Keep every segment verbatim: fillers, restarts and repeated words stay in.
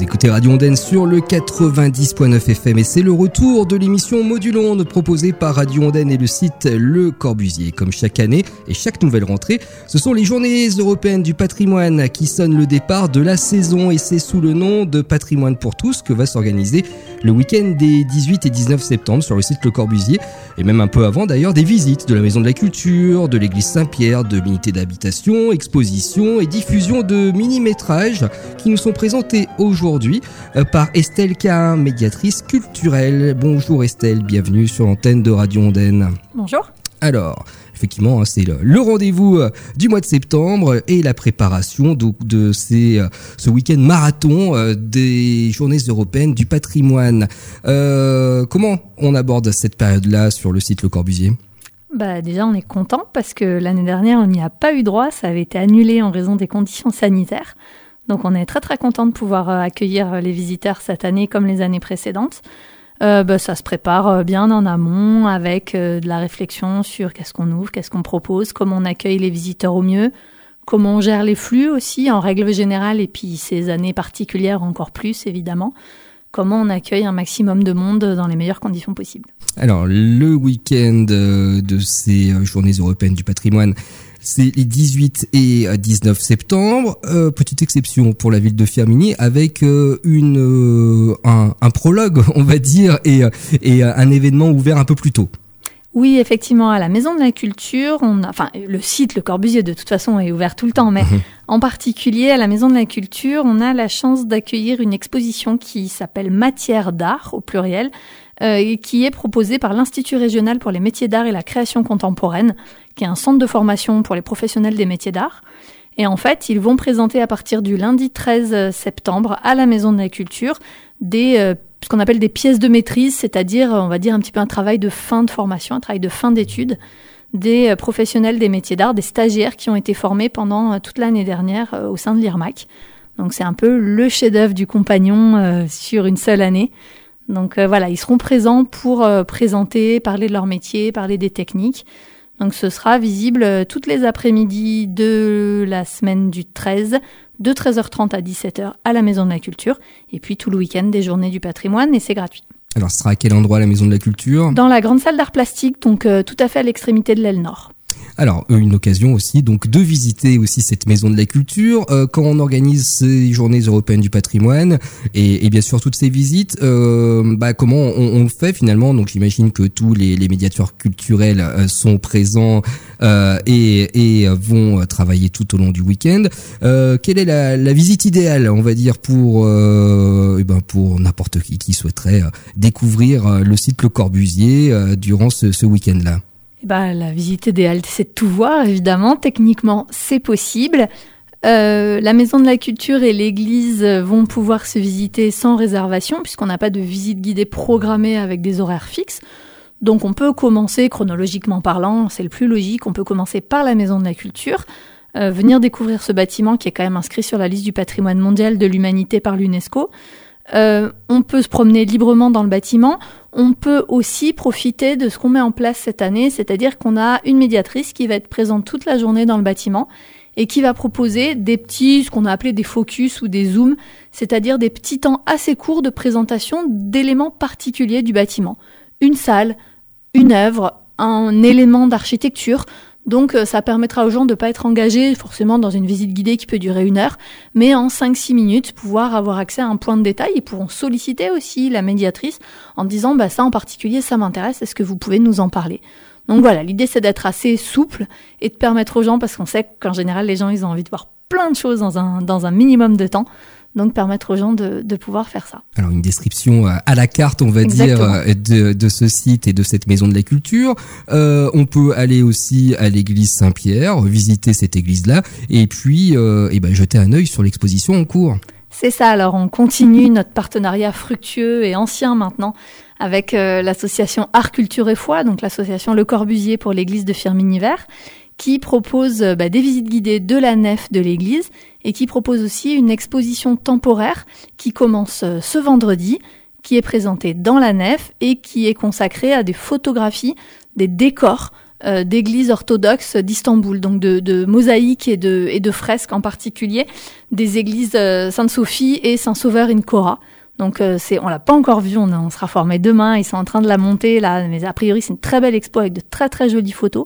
Vous écoutez Radio Ondaine sur le quatre-vingt-dix point neuf F M et c'est le retour de l'émission Modulonde proposée par Radio Ondaine et le site Le Corbusier. Comme chaque année et chaque nouvelle rentrée, ce sont les Journées européennes du patrimoine qui sonnent le départ de la saison et c'est sous le nom de Patrimoine pour tous que va s'organiser le week-end des dix-huit et dix-neuf septembre sur le site Le Corbusier et même un peu avant d'ailleurs des visites de la Maison de la Culture, de l'église Saint-Pierre, de l'unité d'habitation, expositions et diffusion de mini-métrages qui nous sont présentés aujourd'hui par Estelle Cahin, médiatrice culturelle. Bonjour Estelle, bienvenue sur l'antenne de Radio Ondaine. Bonjour. Alors, effectivement, c'est le, le rendez-vous du mois de septembre et la préparation de, de ces, ce week-end marathon des Journées européennes du patrimoine. Euh, comment on aborde cette période-là sur le site Le Corbusier ? Bah déjà, on est content parce que l'année dernière, on n'y a pas eu droit. Ça avait été annulé en raison des conditions sanitaires. Donc, on est très très content de pouvoir accueillir les visiteurs cette année comme les années précédentes. Euh, bah, ça se prépare bien en amont avec euh, de la réflexion sur qu'est-ce qu'on ouvre, qu'est-ce qu'on propose, comment on accueille les visiteurs au mieux, comment on gère les flux aussi en règle générale et puis ces années particulières encore plus évidemment, comment on accueille un maximum de monde dans les meilleures conditions possibles. Alors le week-end de ces Journées européennes du patrimoine, c'est les dix-huit et dix-neuf septembre. Euh, petite exception pour la ville de Firminy avec euh, une euh, un, un prologue, on va dire, et, et un événement ouvert un peu plus tôt. Oui, effectivement, à la Maison de la Culture, on a, enfin, le site Le Corbusier, de toute façon, est ouvert tout le temps, mais mmh. en particulier, à la Maison de la Culture, on a la chance d'accueillir une exposition qui s'appelle Matière d'art, au pluriel, euh, et qui est proposée par l'Institut régional pour les métiers d'art et la création contemporaine, qui est un centre de formation pour les professionnels des métiers d'art. Et en fait, ils vont présenter à partir du lundi treize septembre à la Maison de la Culture des euh, ce qu'on appelle des pièces de maîtrise, c'est-à-dire, on va dire, un petit peu un travail de fin de formation, un travail de fin d'études des professionnels des métiers d'art, des stagiaires qui ont été formés pendant toute l'année dernière au sein de l'I R M A C. Donc, c'est un peu le chef-d'œuvre du compagnon euh, sur une seule année. Donc, euh, voilà, ils seront présents pour euh, présenter, parler de leur métier, parler des techniques. Donc, ce sera visible euh, toutes les après-midi de la semaine du treize, de treize heures trente à dix-sept heures à la Maison de la Culture, et puis tout le week-end des Journées du patrimoine, et c'est gratuit. Alors, ce sera à quel endroit la Maison de la Culture ? Dans la grande salle d'art plastique, donc euh, tout à fait à l'extrémité de l'aile nord. Alors, une occasion aussi donc de visiter aussi cette Maison de la Culture euh, quand on organise ces Journées européennes du patrimoine et, et bien sûr toutes ces visites. Euh, bah comment on, on le fait finalement ? Donc j'imagine que tous les, les médiateurs culturels euh, sont présents euh, et, et vont travailler tout au long du week-end. Euh, quelle est la, la visite idéale, on va dire, pour euh, et ben pour n'importe qui qui souhaiterait euh, découvrir euh, le site Le Corbusier euh, durant ce, ce week-end-là ? Eh ben, la visite idéale, c'est de tout voir, évidemment. Techniquement, c'est possible. Euh, la Maison de la Culture et l'église vont pouvoir se visiter sans réservation, puisqu'on n'a pas de visite guidée programmée avec des horaires fixes. Donc, on peut commencer, chronologiquement parlant, c'est le plus logique, on peut commencer par la Maison de la Culture, euh, venir découvrir ce bâtiment qui est quand même inscrit sur la liste du patrimoine mondial de l'humanité par l'UNESCO. Euh, on peut se promener librement dans le bâtiment. On peut aussi profiter de ce qu'on met en place cette année, c'est-à-dire qu'on a une médiatrice qui va être présente toute la journée dans le bâtiment et qui va proposer des petits, ce qu'on a appelé des focus ou des zooms, c'est-à-dire des petits temps assez courts de présentation d'éléments particuliers du bâtiment. Une salle, une œuvre, un élément d'architecture. Donc, ça permettra aux gens de ne pas être engagés forcément dans une visite guidée qui peut durer une heure, mais en cinq six minutes, pouvoir avoir accès à un point de détail. Ils pourront solliciter aussi la médiatrice en disant bah, « ça en particulier, ça m'intéresse, est-ce que vous pouvez nous en parler ?» Donc voilà, l'idée c'est d'être assez souple et de permettre aux gens, parce qu'on sait qu'en général, les gens ils ont envie de voir plein de choses dans un, dans un minimum de temps. Donc, permettre aux gens de, de pouvoir faire ça. Alors, une description à la carte, on va Exactement. dire, de, de ce site et de cette Maison de la Culture. Euh, on peut aller aussi à l'église Saint-Pierre, visiter cette église-là, et puis euh, et ben, jeter un œil sur l'exposition en cours. C'est ça. Alors, on continue notre partenariat fructueux et ancien maintenant avec euh, l'association Art, Culture et Foi, donc l'association Le Corbusier pour l'église de Firminy-Vert, qui propose bah, des visites guidées de la nef de l'église et qui propose aussi une exposition temporaire qui commence euh, ce vendredi, qui est présentée dans la nef et qui est consacrée à des photographies, des décors euh, d'églises orthodoxes d'Istanbul, donc de, de mosaïques et de, et de fresques en particulier, des églises euh, Sainte-Sophie et Saint-Sauveur in Cora. Donc euh, c'est, on l'a pas encore vu, on, on sera formé demain, ils sont en train de la monter là, mais a priori c'est une très belle expo avec de très très jolies photos.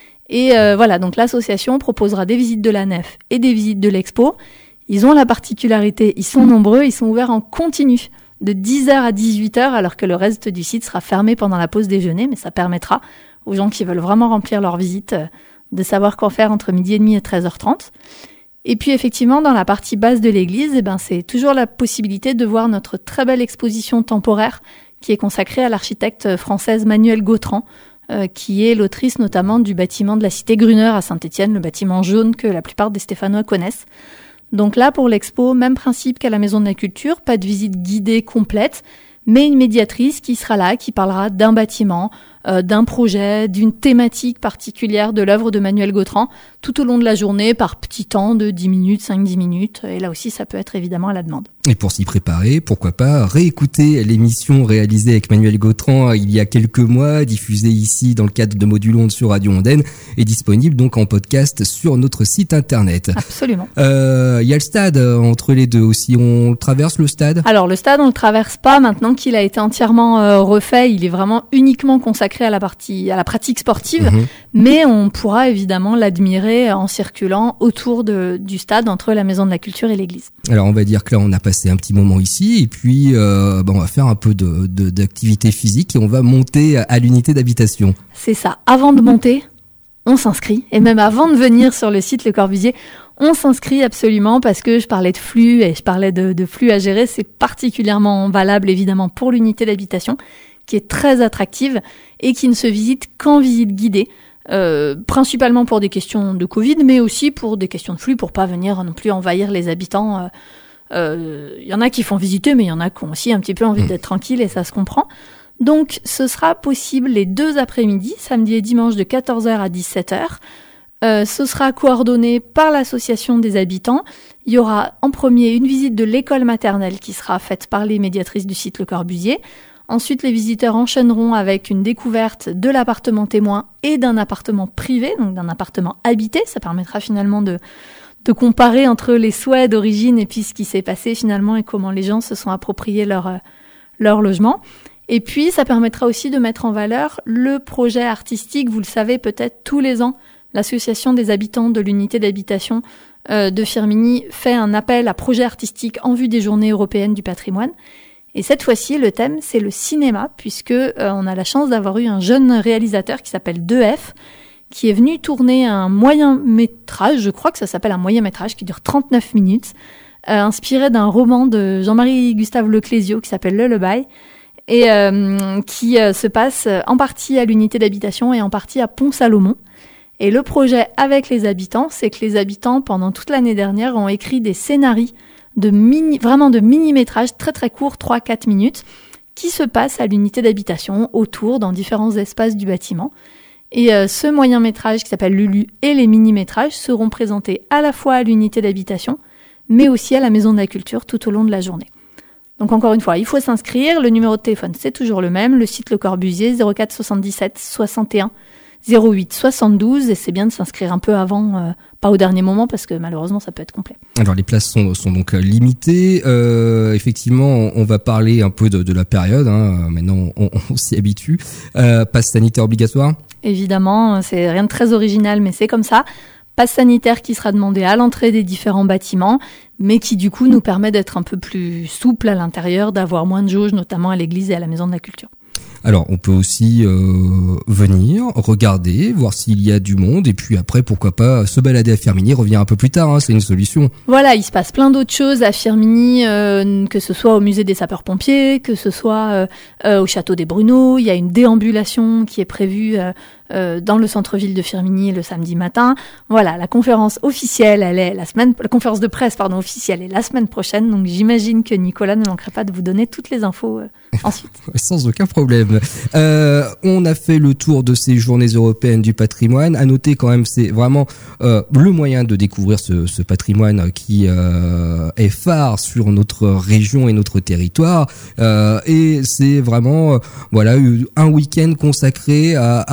Et euh, voilà, donc l'association proposera des visites de la nef et des visites de l'expo. Ils ont la particularité, ils sont nombreux, ils sont ouverts en continu de dix heures à dix-huit heures, alors que le reste du site sera fermé pendant la pause déjeuner, mais ça permettra aux gens qui veulent vraiment remplir leur visite de savoir quoi faire entre midi et demi et treize heures trente. Et puis effectivement, dans la partie basse de l'église, eh ben, c'est toujours la possibilité de voir notre très belle exposition temporaire qui est consacrée à l'architecte française Manuelle Gautran, euh, qui est l'autrice notamment du bâtiment de la cité Gruner à Saint-Étienne, le bâtiment jaune que la plupart des Stéphanois connaissent. Donc là, pour l'expo, même principe qu'à la Maison de la Culture, pas de visite guidée complète, mais une médiatrice qui sera là, qui parlera d'un bâtiment, euh, d'un projet, d'une thématique particulière de l'œuvre de Manuelle Gautran, tout au long de la journée, par petits temps de dix minutes, cinq dix minutes. Et là aussi, ça peut être évidemment à la demande. Et pour s'y préparer, pourquoi pas réécouter l'émission réalisée avec Manuelle Gautran il y a quelques mois, diffusée ici dans le cadre de Modulonde sur Radio Ondaine, et disponible donc en podcast sur notre site internet. Absolument. Euh, il y a le stade entre les deux aussi. On traverse le stade ? Alors le stade, on le traverse pas. Maintenant qu'il a été entièrement euh, refait, il est vraiment uniquement consacré à la partie, à la pratique sportive. Mmh. Mais on pourra évidemment l'admirer en circulant autour de, du stade entre la Maison de la Culture et l'église. Alors on va dire que là on a passé un petit moment ici et puis euh, bah, on va faire un peu de, de, d'activité physique et on va monter à l'unité d'habitation. C'est ça. Avant de monter, on s'inscrit. Et même avant de venir sur le site Le Corbusier, on s'inscrit absolument parce que je parlais de flux et je parlais de, de flux à gérer. C'est particulièrement valable évidemment pour l'unité d'habitation qui est très attractive et qui ne se visite qu'en visite guidée. Euh, principalement pour des questions de Covid, mais aussi pour des questions de flux, pour pas venir non plus envahir les habitants. Il euh, euh, y en a qui font visiter, mais il y en a qui ont aussi un petit peu envie mmh. d'être tranquilles et ça se comprend. Donc, ce sera possible les deux après-midi, samedi et dimanche de quatorze heures à dix-sept heures. Euh, ce sera coordonné par l'association des habitants. Il y aura en premier une visite de l'école maternelle qui sera faite par les médiatrices du site Le Corbusier. Ensuite, les visiteurs enchaîneront avec une découverte de l'appartement témoin et d'un appartement privé, donc d'un appartement habité. Ça permettra finalement de, de comparer entre les souhaits d'origine et puis ce qui s'est passé finalement et comment les gens se sont appropriés leur, leur logement. Et puis, ça permettra aussi de mettre en valeur le projet artistique. Vous le savez peut-être, tous les ans, l'association des habitants de l'unité d'habitation euh, de Firminy fait un appel à projet artistique en vue des Journées européennes du patrimoine. Et cette fois-ci, le thème, c'est le cinéma, puisque euh, on a la chance d'avoir eu un jeune réalisateur qui s'appelle deux F, qui est venu tourner un moyen-métrage, je crois que ça s'appelle un moyen-métrage, qui dure trente-neuf minutes, euh, inspiré d'un roman de Jean-Marie Gustave Leclésio qui s'appelle Lullaby, et euh, qui euh, se passe en partie à l'unité d'habitation et en partie à Pont-Salomon. Et le projet avec les habitants, c'est que les habitants, pendant toute l'année dernière, ont écrit des scénarios de mini, vraiment de mini-métrages très très courts, trois à quatre minutes, qui se passent à l'unité d'habitation, autour, dans différents espaces du bâtiment. Et euh, ce moyen-métrage qui s'appelle Lulu et les mini-métrages seront présentés à la fois à l'unité d'habitation, mais aussi à la Maison de la Culture tout au long de la journée. Donc encore une fois, il faut s'inscrire, le numéro de téléphone c'est toujours le même, le site Le Corbusier, zéro quatre soixante-dix-sept soixante et un zéro huit soixante-douze, et c'est bien de s'inscrire un peu avant, euh, pas au dernier moment, parce que malheureusement ça peut être complet. Alors les places sont, sont donc limitées, euh, effectivement on va parler un peu de, de la période, hein. Maintenant on, on s'y habitue. Euh, passe sanitaire obligatoire ? Évidemment, c'est rien de très original, mais c'est comme ça. Passe sanitaire qui sera demandé à l'entrée des différents bâtiments, mais qui du coup nous permet d'être un peu plus souple à l'intérieur, d'avoir moins de jauges, notamment à l'église et à la Maison de la Culture. Alors, on peut aussi euh, venir, regarder, voir s'il y a du monde, et puis après, pourquoi pas, se balader à Firminy, revenir un peu plus tard, hein, c'est une solution. Voilà, il se passe plein d'autres choses à Firminy, euh, que ce soit au musée des sapeurs-pompiers, que ce soit euh, euh, au château des Bruneaux. Il y a une déambulation qui est prévue euh, euh, dans le centre-ville de Firminy le samedi matin. Voilà, la conférence officielle, elle est la semaine, la conférence de presse, pardon, officielle est la semaine prochaine, donc j'imagine que Nicolas ne manquerait pas de vous donner toutes les infos euh, ensuite. Sans aucun problème. Euh, on a fait le tour de ces journées européennes du patrimoine. À noter quand même, c'est vraiment euh, le moyen de découvrir ce, ce patrimoine qui euh, est phare sur notre région et notre territoire. Euh, et c'est vraiment, euh, voilà, un week-end consacré à, à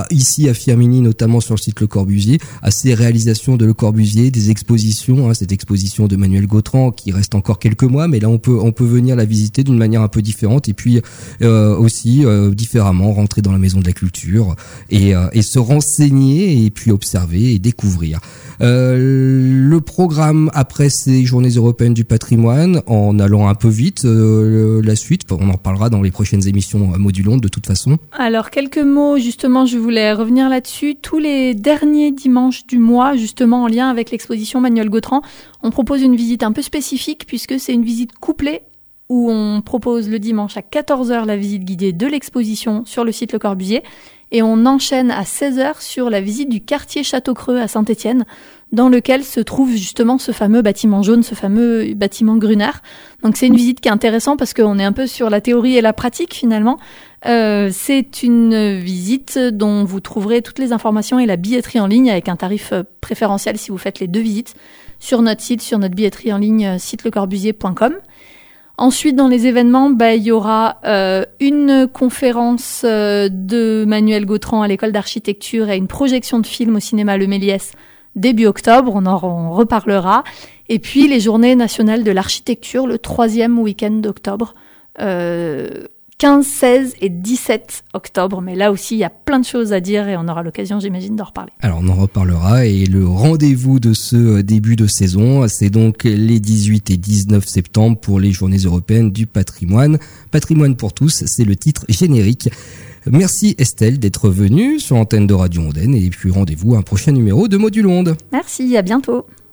ici à Firminy, notamment sur le site Le Corbusier, à ces réalisations de Le Corbusier, des expositions, hein, cette exposition de Manuel Gautran qui reste encore quelques mois, mais là on peut on peut venir la visiter d'une manière un peu différente et puis euh, aussi euh, différemment rentrer dans la maison de la culture et, euh, et se renseigner et puis observer et découvrir. Euh, le programme après ces journées européennes du patrimoine, en allant un peu vite, euh, la suite, on en parlera dans les prochaines émissions modulantes de toute façon. Alors quelques mots, justement, je voulais revenir là-dessus. Tous les derniers dimanches du mois, justement en lien avec l'exposition Manuel Gautran, on propose une visite un peu spécifique puisque c'est une visite couplée où on propose le dimanche à quatorze heures la visite guidée de l'exposition sur le site Le Corbusier. Et on enchaîne à seize heures sur la visite du quartier Château-Creux à Saint-Étienne, dans lequel se trouve justement ce fameux bâtiment jaune, ce fameux bâtiment Gruner. Donc c'est une visite qui est intéressante parce qu'on est un peu sur la théorie et la pratique finalement. Euh, c'est une visite dont vous trouverez toutes les informations et la billetterie en ligne avec un tarif préférentiel si vous faites les deux visites sur notre site, sur notre billetterie en ligne site le corbusier point com. Ensuite, dans les événements, bah, il y aura euh, une conférence euh, de Manuel Gautran à l'école d'architecture et une projection de film au cinéma Le Méliès début octobre, on en on reparlera. Et puis les journées nationales de l'architecture, le troisième week-end d'octobre, euh, quinze, seize et dix-sept octobre. Mais là aussi, il y a plein de choses à dire et on aura l'occasion, j'imagine, d'en reparler. Alors, on en reparlera et le rendez-vous de ce début de saison, c'est donc les dix-huit et dix-neuf septembre pour les Journées européennes du patrimoine. Patrimoine pour tous, c'est le titre générique. Merci Estelle d'être venue sur l'antenne de Radio Ondaine et puis rendez-vous à un prochain numéro de Module Onde. Merci, à bientôt.